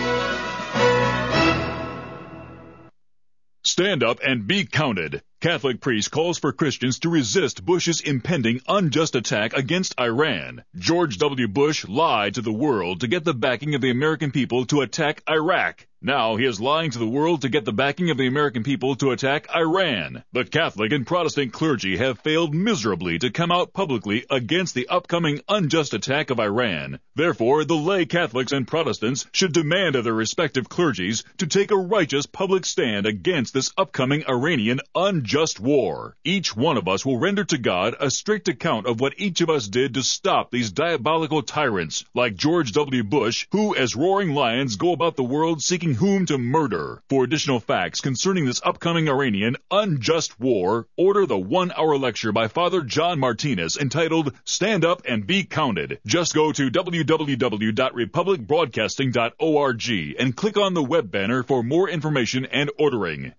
Stand up and be counted. Catholic priest calls for Christians to resist Bush's impending unjust attack against Iran. George W. Bush lied to the world to get the backing of the American people to attack Iraq. Now he is lying to the world to get the backing of the American people to attack Iran. The Catholic and Protestant clergy have failed miserably to come out publicly against the upcoming unjust attack of Iran. Therefore, the lay Catholics and Protestants should demand of their respective clergies to take a righteous public stand against this upcoming Iranian unjust war. Each one of us will render to God a strict account of what each of us did to stop these diabolical tyrants like George W. Bush, who, as roaring lions, go about the world seeking telling whom to murder. For additional facts concerning this upcoming Iranian unjust war, order the one-hour lecture by Father John Martinez entitled Stand Up and Be Counted. Just go to w w w dot republic broadcasting dot org and click on the web banner for more information and ordering.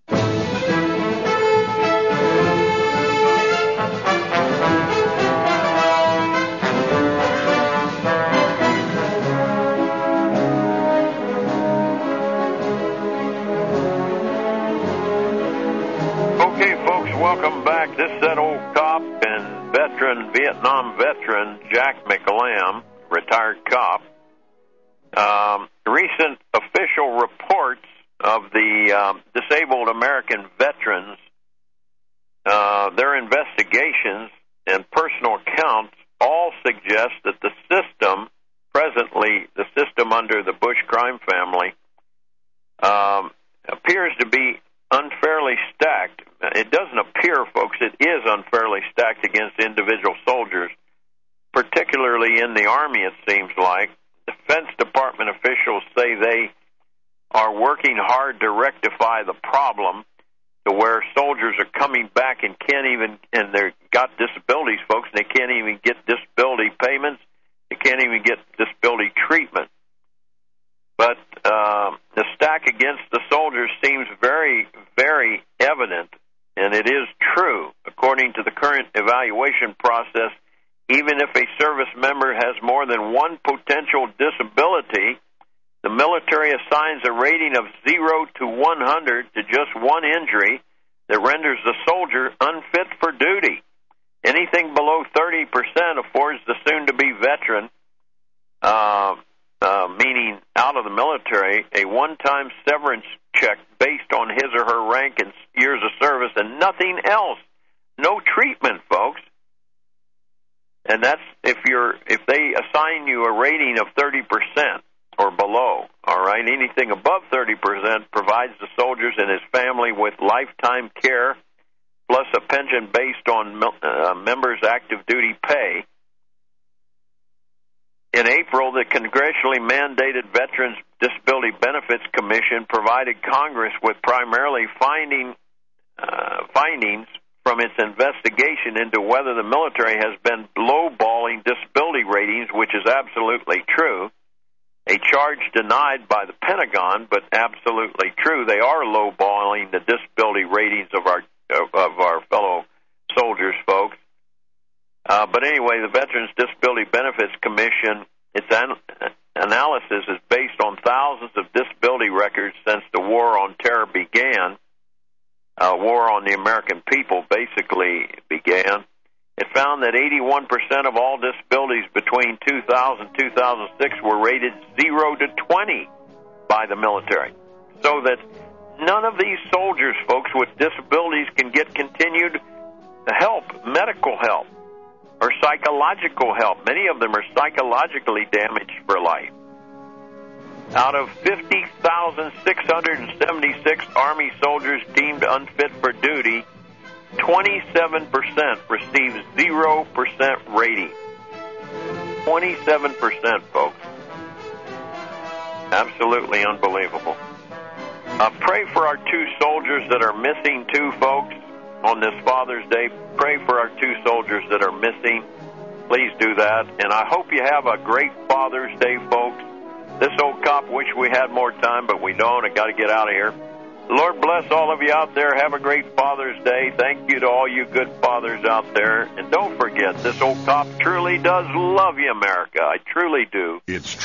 Welcome back. This is that old cop and veteran, Vietnam veteran, Jack McLam, retired cop. Um, recent official reports of the um, disabled American veterans, uh, their investigations and personal accounts all suggest that the system, presently the system under the Bush crime family, um, appears to be unfairly stacked. It doesn't appear, folks, it is unfairly stacked against individual soldiers, particularly in the Army, it seems like. Defense Department officials say they are working hard to rectify the problem to where soldiers are coming back and can't even, and they've got disabilities, folks, and they can't even get disability payments. They can't even get disability treatment. But uh, the stack against the soldiers seems very, very evident, and it is true. According to the current evaluation process, even if a service member has more than one potential disability, the military assigns a rating of zero to one hundred to just one injury that renders the soldier unfit for duty. Anything below thirty percent affords the soon-to-be veteran, uh, Uh, meaning out of the military, a one-time severance check based on his or her rank and years of service and nothing else. No treatment, folks. And that's if you're if they assign you a rating of thirty percent or below, all right? Anything above thirty percent provides the soldiers and his family with lifetime care plus a pension based on uh, members' active duty pay. In April, the congressionally mandated Veterans Disability Benefits Commission provided Congress with primarily finding uh, findings from its investigation into whether the military has been lowballing disability ratings, which is absolutely true. A charge denied by the Pentagon, but absolutely true. They are lowballing the disability ratings of our of our fellow soldiers, folks. Uh, but anyway, the Veterans Disability Benefits Commission, its an- analysis is based on thousands of disability records since the war on terror began. Uh, war on the American people basically began. It found that eighty-one percent of all disabilities between two thousand and two thousand six were rated zero to twenty by the military. So that none of these soldiers, folks, with disabilities can get continued help, medical help, or psychological help. Many of them are psychologically damaged for life. Out of fifty thousand six hundred seventy-six Army soldiers deemed unfit for duty, twenty-seven percent received zero percent rating. twenty-seven percent, folks. Absolutely unbelievable. Uh, pray for our two soldiers that are missing, too, folks, on this Father's Day. Pray for our two soldiers that are missing. Please do that. And I hope you have a great Father's Day, folks. This old cop wish we had more time, but we don't. I got to get out of here. Lord bless all of you out there. Have a great Father's Day. Thank you to all you good fathers out there. And don't forget, this old cop truly does love you, America. I truly do. It's